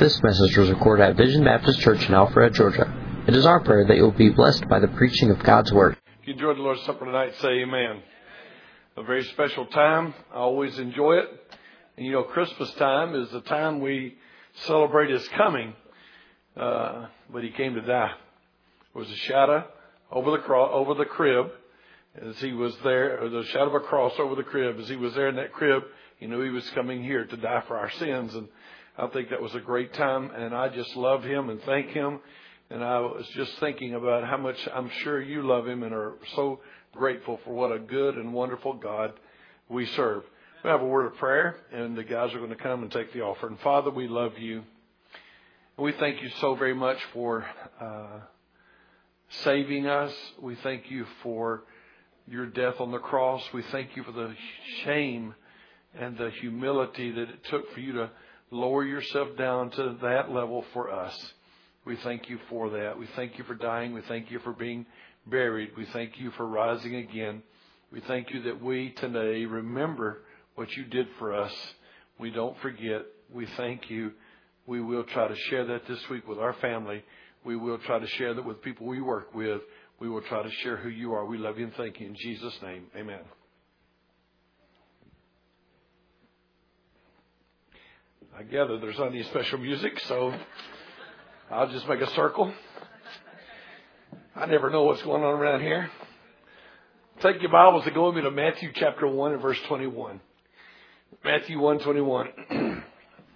This message was recorded at Vision Baptist Church in Alpharetta, Georgia. It is our prayer that you will be blessed by the preaching of God's Word. If you enjoyed the Lord's Supper tonight, say amen. A very special time. I always enjoy it. And you know, Christmas time is the time we celebrate His coming. But He came to die. There was a shadow over the crib as He was there, or the shadow of a cross over the crib. As He was there in that crib, He knew He was coming here to die for our sins. And I think that was a great time. And I just love Him and thank Him. And I was just thinking about how much I'm sure you love Him and are so grateful for what a good and wonderful God we serve. We have a word of prayer, and the guys are going to come and take the offering. Father, we love You. We thank You so very much for saving us. We thank You for Your death on the cross. We thank You for the shame and the humility that it took for You to lower Yourself down to that level for us. We thank You for that. We thank You for dying. We thank You for being buried. We thank You for rising again. We thank You that we today remember what You did for us. We don't forget. We thank You. We will try to share that this week with our family. We will try to share that with people we work with. We will try to share who You are. We love You and thank You. In Jesus' name, amen. I gather there's not any special music, so I'll just make a circle. I never know what's going on around here. Take your Bibles and go with me to Matthew chapter 1 and verse 21. Matthew 1:21.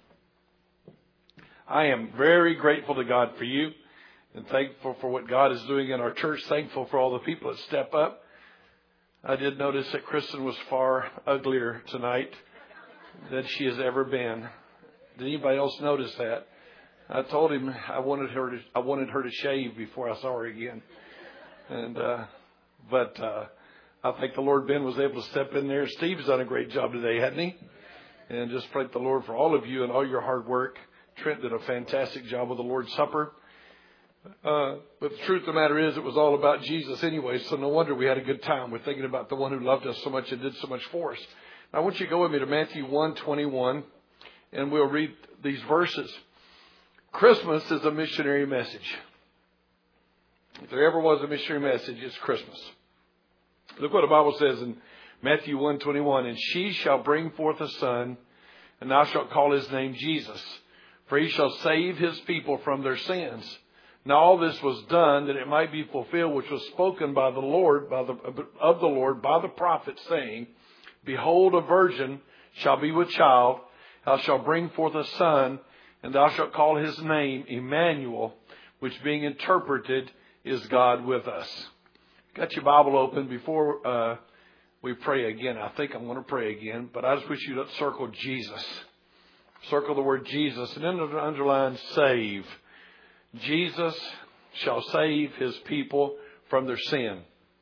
I am very grateful to God for you and thankful for what God is doing in our church. Thankful for all the people that step up. I did notice that Kristen was far uglier tonight than she has ever been. Did anybody else notice that? I told him I wanted her to shave before I saw her again, but I think the Lord Ben was able to step in there. Steve's done a great job today, hasn't he? And just thank the Lord for all of you and all your hard work. Trent did a fantastic job with the Lord's Supper. But the truth of the matter is, it was all about Jesus anyway. So no wonder we had a good time. We're thinking about the one who loved us so much and did so much for us. Now, I want you to go with me to Matthew 1:21, and we'll read these verses. Christmas is a missionary message. If there ever was a missionary message, it's Christmas. Look what the Bible says in Matthew 1:21. And she shall bring forth a son, and thou shalt call his name Jesus. For he shall save his people from their sins. Now all this was done that it might be fulfilled, which was spoken by the Lord, by the prophet, saying, Behold, a virgin shall be with child, thou shalt bring forth a son, and thou shalt call his name Emmanuel, which being interpreted is God with us. Got your Bible open. Before we pray again, I think I'm going to pray again, but I just wish you to circle Jesus. Circle the word Jesus and then underline save. Jesus shall save his people from their sin.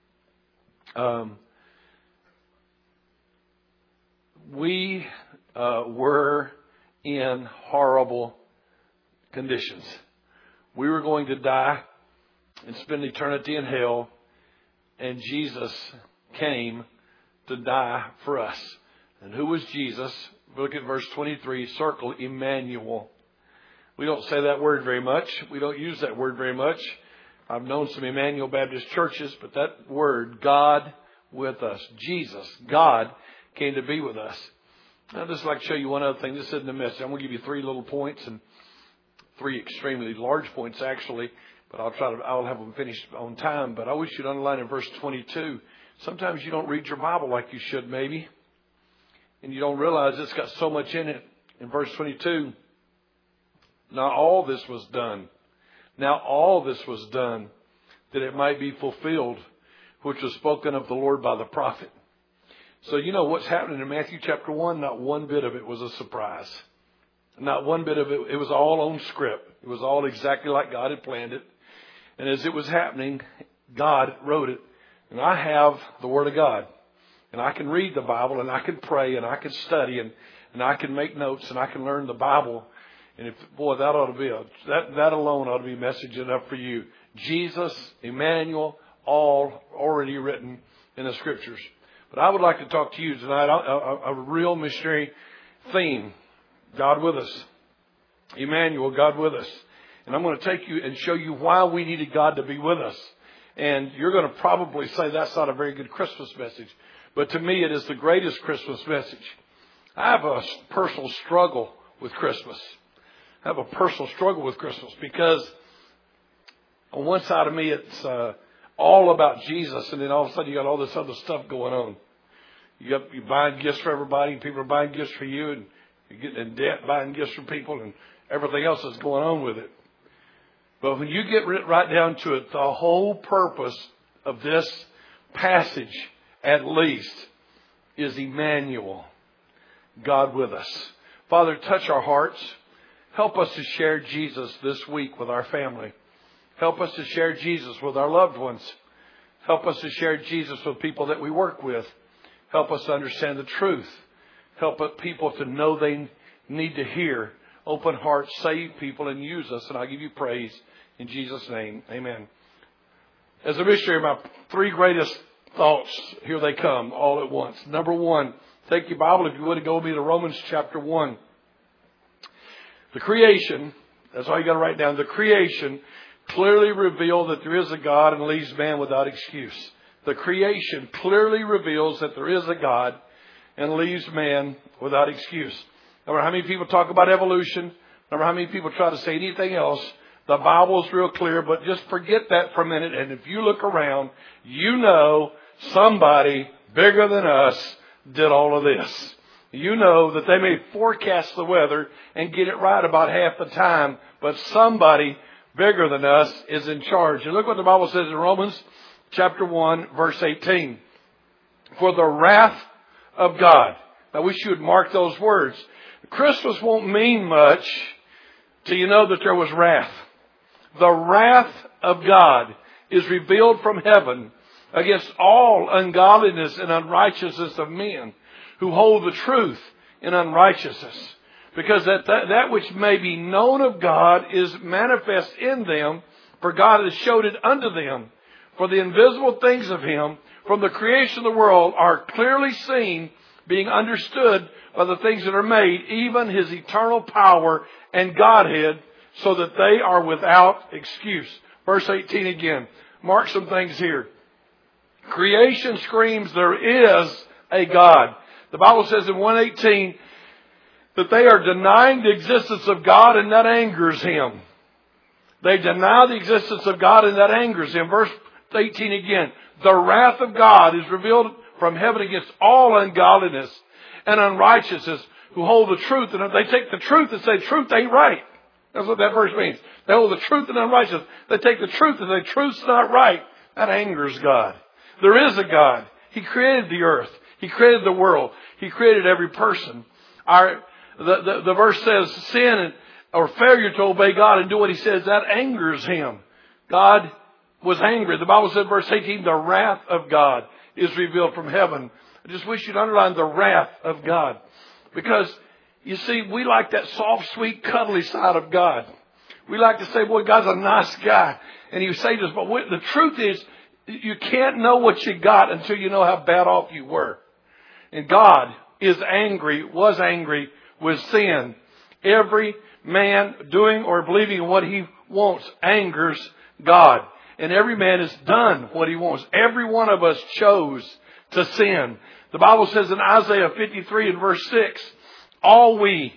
We were in horrible conditions. We were going to die and spend eternity in hell, and Jesus came to die for us. And who was Jesus? Look at verse 23, circle Emmanuel. We don't say that word very much. We don't use that word very much. I've known some Emmanuel Baptist churches, but that word, God with us, Jesus, God came to be with us. I'd just like to show you one other thing. This isn't a message. I'm going to give you 3 little points and 3 extremely large points, actually. But I'll have them finished on time. But I wish you'd underline in verse 22. Sometimes you don't read your Bible like you should, maybe. And you don't realize it's got so much in it. In verse 22, now all this was done. Now all this was done that it might be fulfilled, which was spoken of the Lord by the prophet. So you know what's happening in Matthew chapter 1, not one bit of it was a surprise. Not one bit of it. It was all on script. It was all exactly like God had planned it. And as it was happening, God wrote it. And I have the Word of God. And I can read the Bible, and I can pray, and I can study, and I can make notes, and I can learn the Bible. And that ought to be that alone ought to be message enough for you. Jesus, Emmanuel, all already written in the Scriptures. But I would like to talk to you tonight a real missionary theme. God with us. Emmanuel, God with us. And I'm going to take you and show you why we needed God to be with us. And you're going to probably say that's not a very good Christmas message. But to me, it is the greatest Christmas message. I have a personal struggle with Christmas. I have a personal struggle with Christmas because on one side of me, it's all about Jesus. And then all of a sudden, you got all this other stuff going on. You're buying gifts for everybody, and people are buying gifts for you, and you're getting in debt buying gifts for people, and everything else that's going on with it. But when you get right down to it, the whole purpose of this passage, at least, is Emmanuel, God with us. Father, touch our hearts. Help us to share Jesus this week with our family. Help us to share Jesus with our loved ones. Help us to share Jesus with people that we work with. Help us to understand the truth. Help people to know they need to hear. Open hearts, save people, and use us. And I give you praise in Jesus' name. Amen. As a missionary, my three greatest thoughts, here they come all at once. Number one, take your Bible, if you would, and go with me to Romans chapter 1. The creation, that's all you got to write down. The creation clearly revealed that there is a God and leaves man without excuse. The creation clearly reveals that there is a God and leaves man without excuse. No matter how many people talk about evolution, no matter how many people try to say anything else, the Bible is real clear, but just forget that for a minute. And if you look around, you know somebody bigger than us did all of this. You know that they may forecast the weather and get it right about half the time, but somebody bigger than us is in charge. And look what the Bible says in Romans chapter 1, verse 18. For the wrath of God. I wish you would mark those words. Christmas won't mean much till you know that there was wrath. The wrath of God is revealed from heaven against all ungodliness and unrighteousness of men who hold the truth in unrighteousness. Because that which may be known of God is manifest in them, for God has showed it unto them. For the invisible things of Him from the creation of the world are clearly seen, being understood by the things that are made, even His eternal power and Godhead, so that they are without excuse. Verse 18 again. Mark some things here. Creation screams, there is a God. The Bible says in 1:18 that they are denying the existence of God, and that angers Him. They deny the existence of God, and that angers Him. Verse 18 again. The wrath of God is revealed from heaven against all ungodliness and unrighteousness who hold the truth. And they take the truth and say truth ain't right. That's what that verse means. They hold the truth and unrighteousness. They take the truth and say truth's not right. That angers God. There is a God. He created the earth. He created the world. He created every person. The verse says sin or failure to obey God and do what He says, that angers Him. God was angry. The Bible said, verse 18, the wrath of God is revealed from heaven. I just wish you'd underline the wrath of God. Because, you see, we like that soft, sweet, cuddly side of God. We like to say, boy, God's a nice guy. And He saved us. But the truth is, you can't know what you got until you know how bad off you were. And God is angry, was angry with sin. Every man doing or believing in what he wants angers God. And every man has done what he wants. Every one of us chose to sin. The Bible says in Isaiah 53 and verse 6, all we,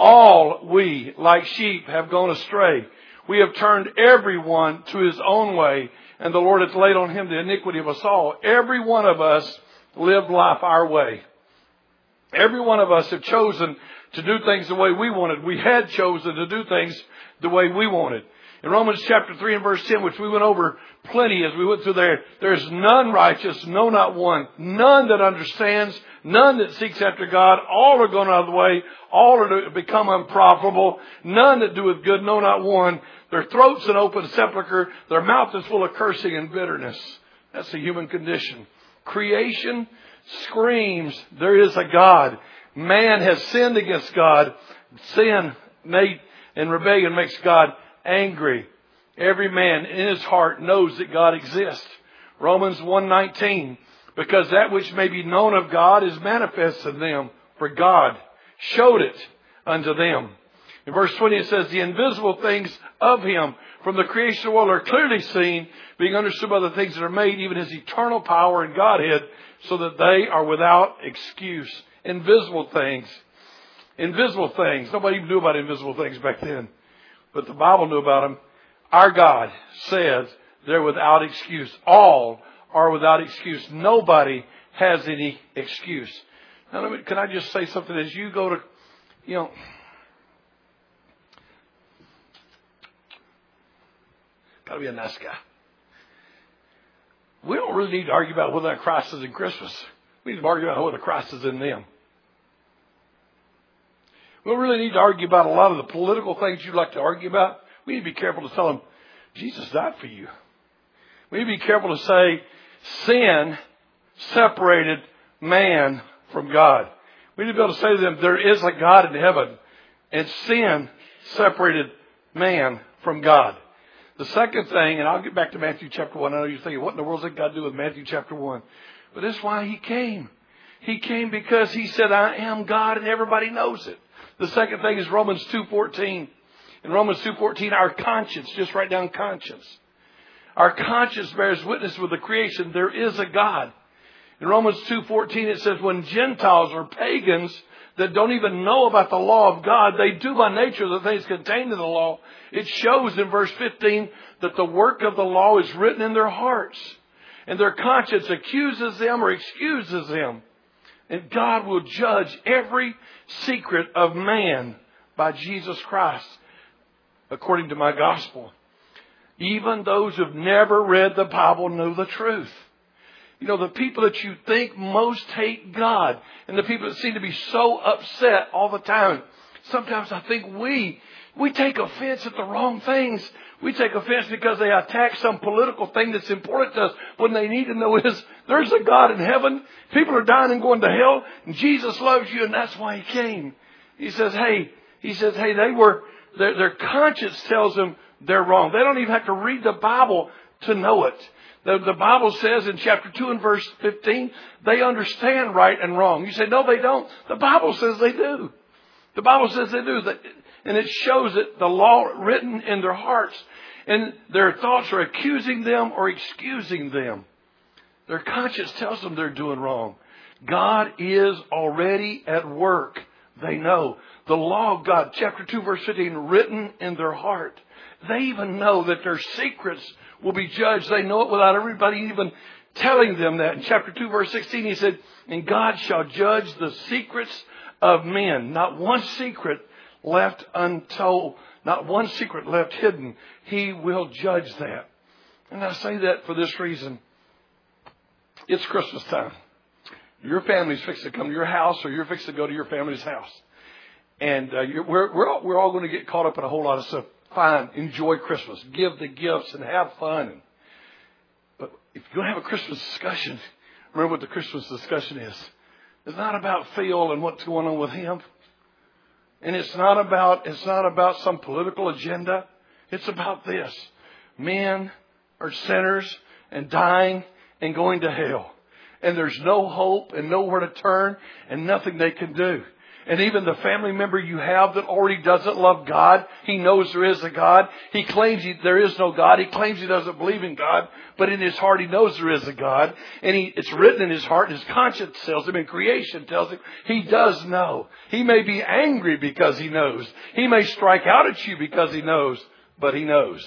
like sheep, have gone astray. We have turned everyone to his own way, and the Lord hath laid on Him the iniquity of us all. Every one of us lived life our way. Every one of us have chosen to do things the way we wanted. We had chosen to do things the way we wanted. In Romans chapter 3 and verse 10, which we went over plenty as we went through there is none righteous, no, not one. None that understands, none that seeks after God. All are gone out of the way. All are to become unprofitable. None that doeth good, no, not one. Their throat's an open sepulchre. Their mouth is full of cursing and bitterness. That's the human condition. Creation screams, there is a God. Man has sinned against God. Sin made and rebellion makes God angry. Every man in his heart knows that God exists. Romans 1:19, because that which may be known of God is manifest in them, for God showed it unto them. In verse 20 it says, the invisible things of Him from the creation of the world are clearly seen, being understood by the things that are made, even His eternal power and Godhead, so that they are without excuse. Invisible things. Invisible things. Nobody even knew about invisible things back then. But the Bible knew about them. Our God says they're without excuse. All are without excuse. Nobody has any excuse. Now, can I just say something? As you go to, got to be a nice guy. We don't really need to argue about whether that Christ is in Christmas. We need to argue about whether Christ is in them. We don't really need to argue about a lot of the political things you'd like to argue about. We need to be careful to tell them, Jesus died for you. We need to be careful to say, sin separated man from God. We need to be able to say to them, there is a God in heaven, and sin separated man from God. The second thing, and I'll get back to Matthew chapter 1. I know you're thinking, what in the world does that got to do with Matthew chapter 1? But that's why He came. He came because He said, I am God, and everybody knows it. The second thing is Romans 2:14. In Romans 2:14, our conscience, just write down conscience. Our conscience bears witness with the creation. There is a God. In Romans 2:14, it says, when Gentiles or pagans that don't even know about the law of God, they do by nature the things contained in the law. It shows in verse 15 that the work of the law is written in their hearts. And their conscience accuses them or excuses them. And God will judge every secret of man by Jesus Christ, according to my gospel. Even those who've never read the Bible know the truth. The people that you think most hate God, and the people that seem to be so upset all the time, sometimes I think we take offense at the wrong things. We take offense because they attack some political thing that's important to us. What they need to know is there's a God in heaven. People are dying and going to hell. And Jesus loves you, and that's why He came. He says, their conscience tells them they're wrong. They don't even have to read the Bible to know it. The Bible says in chapter 2 and verse 15, they understand right and wrong. You say, no, they don't. The Bible says they do. The Bible says they do. And it shows that the law written in their hearts, and their thoughts are accusing them or excusing them. Their conscience tells them they're doing wrong. God is already at work. They know. The law of God, chapter 2, verse 15, written in their heart. They even know that their secrets will be judged. They know it without everybody even telling them that. In chapter 2, verse 16, He said, and God shall judge the secrets of men. Not one secret left untold. Not one secret left hidden. He will judge that. And I say that for this reason. It's Christmas time. Your family's fixed to come to your house, or you're fixed to go to your family's house. And we're all going to get caught up in a whole lot of stuff. Fine. Enjoy Christmas. Give the gifts and have fun. But if you're going to have a Christmas discussion, remember what the Christmas discussion is. It's not about Phil and what's going on with him. And it's not about some political agenda. It's about this. Men are sinners and dying and going to hell. And there's no hope and nowhere to turn and nothing they can do. And even the family member you have that already doesn't love God, he knows there is a God. He claims there is no God. He claims he doesn't believe in God. But in his heart, he knows there is a God. And it's written in his heart, and his conscience tells him, and creation tells him, he does know. He may be angry because he knows. He may strike out at you because he knows, but he knows.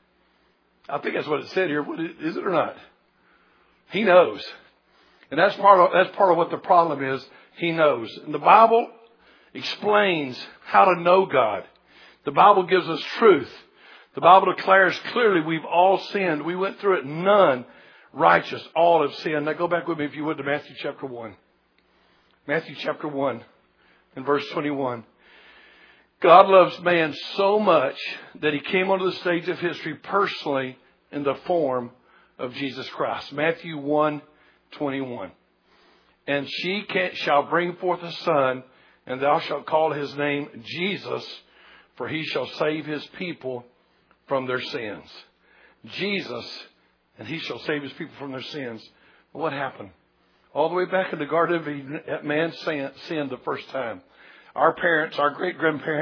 I think that's what it said here. Is it or not? He knows. And that's part of what the problem is. He knows. And the Bible explains how to know God. The Bible gives us truth. The Bible declares clearly we've all sinned. We went through it. None righteous. All have sinned. Now go back with me, if you would, to Matthew chapter 1. Matthew chapter 1 and verse 21. God loves man so much that He came onto the stage of history personally in the form of Jesus Christ. Matthew 1:21. And she shall bring forth a son, and thou shalt call his name Jesus, for he shall save his people from their sins. Jesus, and he shall save his people from their sins. What happened? All the way back in the Garden of Eden, that man sinned the first time. Our parents, our great-grandparents,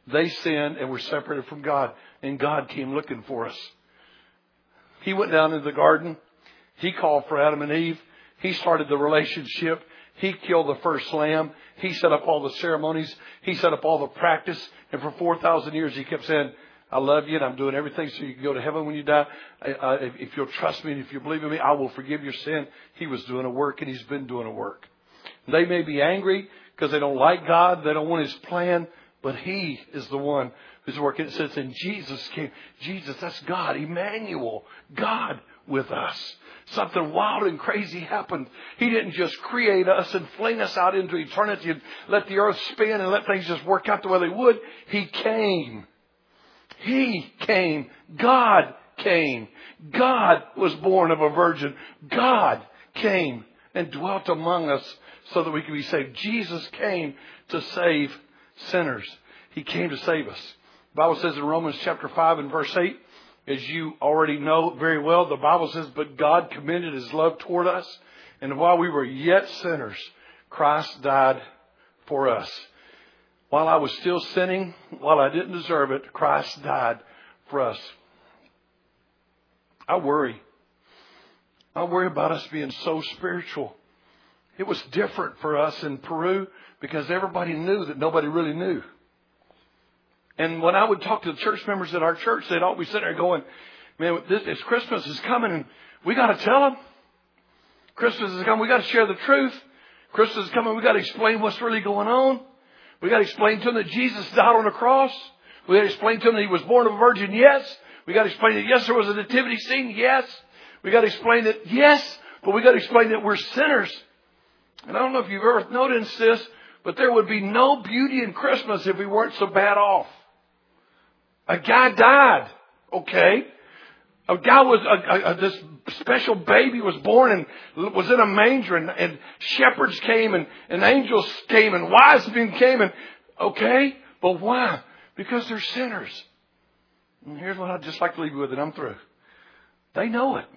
They sinned and were separated from God. And God came looking for us. He went down into the garden. He called for Adam and Eve. He started the relationship. He killed the first lamb. He set up all the ceremonies. He set up all the practice. And for 4,000 years, he kept saying, I love you and I'm doing everything so you can go to heaven when you die. If you'll trust me and if you believe in me, I will forgive your sin. He was doing a work and he's been doing a work. They may be angry because they don't like God. They don't want his plan. But he is the one who's working. It says, and Jesus came. Jesus, that's God. Emmanuel. God with us. Something wild and crazy happened. He didn't just create us and fling us out into eternity and let the earth spin and let things just work out the way they would. He came. He came. God came. God was born of a virgin. God came and dwelt among us so that we could be saved. Jesus came to save sinners. He came to save us. The Bible says in Romans chapter 5 and verse 8, as you already know very well, the Bible says, but God commended his love toward us. And while we were yet sinners, Christ died for us. While I was still sinning, while I didn't deserve it, Christ died for us. I worry. I worry about us being so spiritual. It was different for us in Peru because everybody knew that nobody really knew. And when I would talk to the church members at our church, they'd all be sitting there going, man, this Christmas is coming and we got to tell them. Christmas is coming. We got to share the truth. Christmas is coming. We got to explain what's really going on. We got to explain to them that Jesus died on the cross. We got to explain to them that he was born of a virgin. Yes. We got to explain that, yes, there was a nativity scene. Yes. We got to explain that, yes, but we got to explain that we're sinners. And I don't know if you've ever noticed this, but there would be no beauty in Christmas if we weren't so bad off. A guy died. Okay. A guy this special baby was born and was in a manger and shepherds came and angels came and wise men came and, okay. But why? Because they're sinners. And here's what I'd just like to leave you with and I'm through. They know it.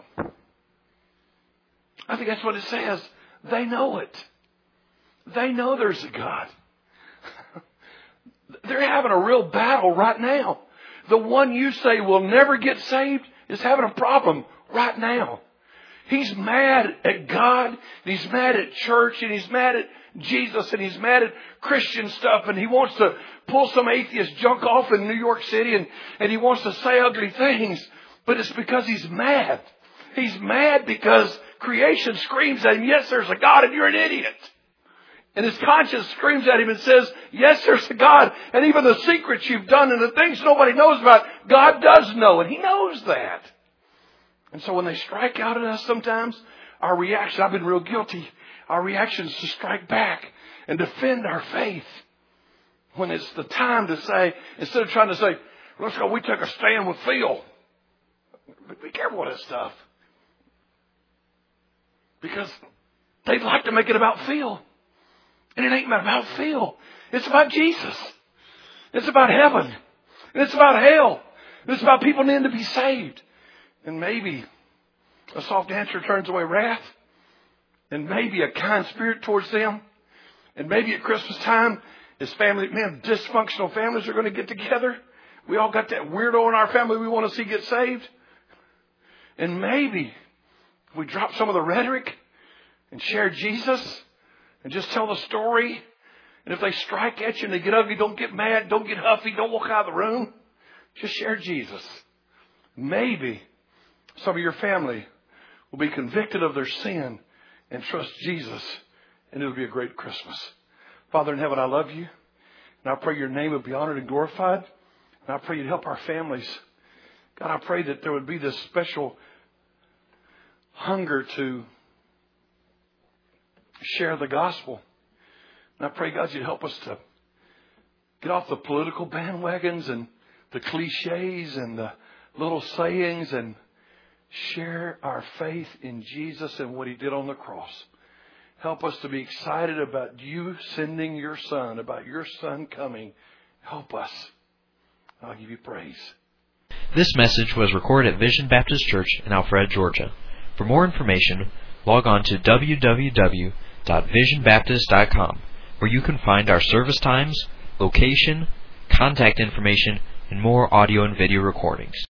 I think that's what it says. They know it. They know there's a God. They're having a real battle right now. The one you say will never get saved is having a problem right now. He's mad at God, and he's mad at church, and he's mad at Jesus, and he's mad at Christian stuff, and he wants to pull some atheist junk off in New York City, and he wants to say ugly things, but it's because he's mad. He's mad because creation screams at him, yes, there's a God, and you're an idiot. And his conscience screams at him and says, yes, there's a God. And even the secrets you've done and the things nobody knows about, God does know. And he knows that. And so when they strike out at us sometimes, our reaction, I've been real guilty, our reaction is to strike back and defend our faith. When it's the time to say, instead of trying to say, let's go, we took a stand with Phil. Be careful with this stuff. Because they'd like to make it about Phil. And it ain't about Phil. It's about Jesus. It's about heaven. And it's about hell. And it's about people needing to be saved. And maybe a soft answer turns away wrath. And maybe a kind spirit towards them. And maybe at Christmas time, as family, man, dysfunctional families are going to get together. We all got that weirdo in our family we want to see get saved. And maybe if we drop some of the rhetoric and share Jesus and just tell the story. And if they strike at you and they get ugly, don't get mad, don't get huffy, don't walk out of the room. Just share Jesus. Maybe some of your family will be convicted of their sin and trust Jesus. And it'll be a great Christmas. Father in heaven, I love you. And I pray your name would be honored and glorified. And I pray you'd help our families. God, I pray that there would be this special hunger to share the gospel. And I pray, God, you'd help us to get off the political bandwagons and the cliches and the little sayings and share our faith in Jesus and what he did on the cross. Help us to be excited about you sending your son, about your son coming. Help us. I'll give you praise. This message was recorded at Vision Baptist Church in Alpharetta, Georgia. For more information, log on to www.visionbaptist.com, where you can find our service times, location, contact information, and more audio and video recordings.